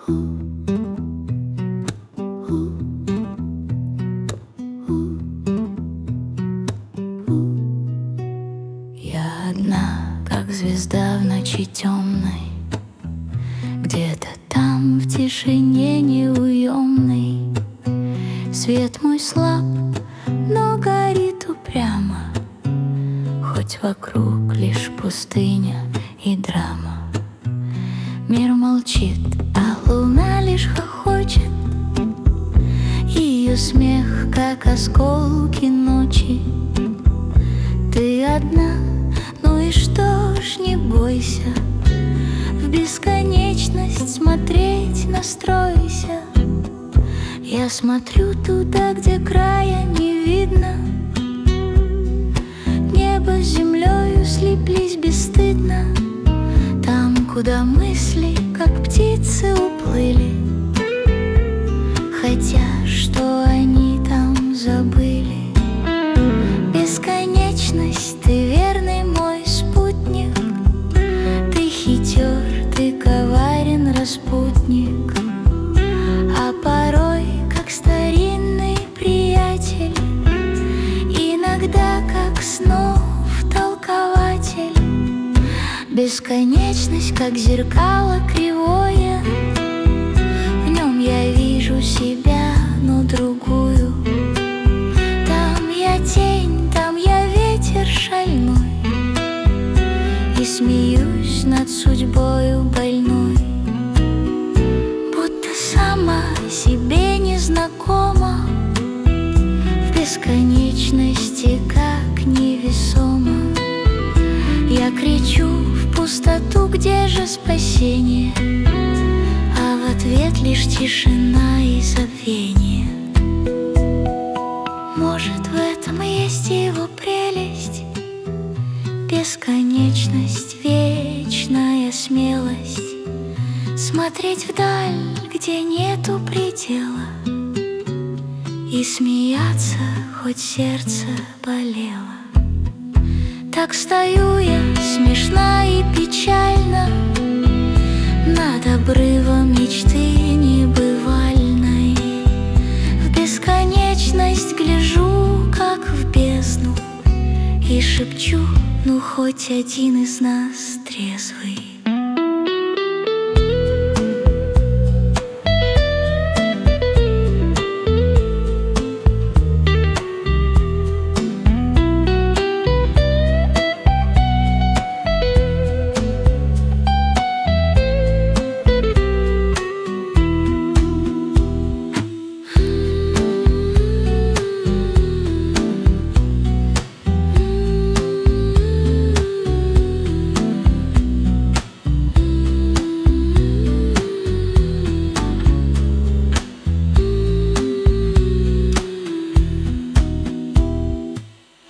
Я одна, как звезда в ночи темной, где-то там в тишине неуемной. Свет мой слаб, но горит упрямо, хоть вокруг лишь пустыня и драма. Мир молчит, а луна лишь хохочет. Ее смех, как осколки ночи. Ты одна, ну и что ж, не бойся. В бесконечность смотреть настройся. Я смотрю туда, где края не видно. Небо с землею слиплись бесстыдно. Там, куда мысли, как птицы, уплыли, хотя что они там забыли. Бесконечность, ты верный мой спутник. Ты хитер, ты коварен распутник, а порой как старинный приятель, иногда как снов толкователь. Бесконечность, как зеркало кривое, в нем я вижу себя, но другую. Там я тень, там я ветер шальной, и смеюсь над судьбою больной, будто сама себе не знакома. В бесконечности, как невесомо, я кричу в пустоту, где же спасение? А в ответ лишь тишина и забвение. Может, в этом есть его прелесть, бесконечность, вечная смелость, смотреть вдаль, где нету предела, и смеяться, хоть сердце болело. Так стою я, смешна и печальна, над обрывом мечты небывальной. В бесконечность гляжу, как в бездну, и шепчу, ну хоть один из нас трезвый.